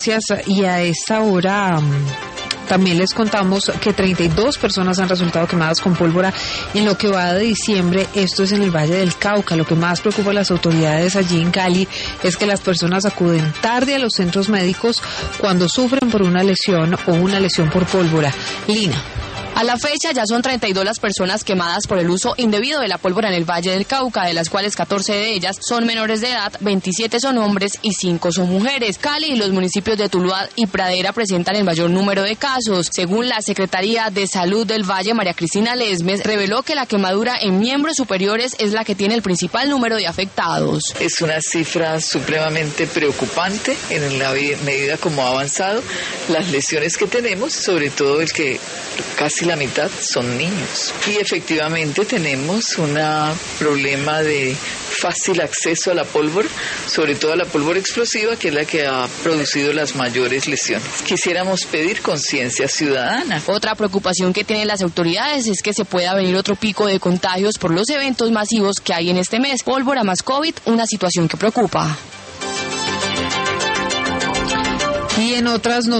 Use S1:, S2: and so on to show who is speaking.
S1: Y a esta hora también les contamos que 32 personas han resultado quemadas con pólvora en lo que va de diciembre. Esto es en el Valle del Cauca. Lo que más preocupa a las autoridades allí en Cali es que las personas acuden tarde a los centros médicos cuando sufren por una lesión o una lesión por pólvora. Lina.
S2: A la fecha ya son 32 las personas quemadas por el uso indebido de la pólvora en el Valle del Cauca, de las cuales 14 de ellas son menores de edad, 27 son hombres y 5 son mujeres. Cali y los municipios de Tuluá y Pradera presentan el mayor número de casos. Según la Secretaría de Salud del Valle, María Cristina Lesmes reveló que la quemadura en miembros superiores es la que tiene el principal número de afectados.
S3: Es una cifra supremamente preocupante en la medida como ha avanzado las lesiones que tenemos, sobre todo el que casi la mitad son niños. Y efectivamente tenemos un problema de fácil acceso a la pólvora, sobre todo a la pólvora explosiva, que es la que ha producido las mayores lesiones. Quisiéramos pedir conciencia ciudadana.
S2: Otra preocupación que tienen las autoridades es que se pueda venir otro pico de contagios por los eventos masivos que hay en este mes. Pólvora más COVID, una situación que preocupa.
S1: Y en otras noticias,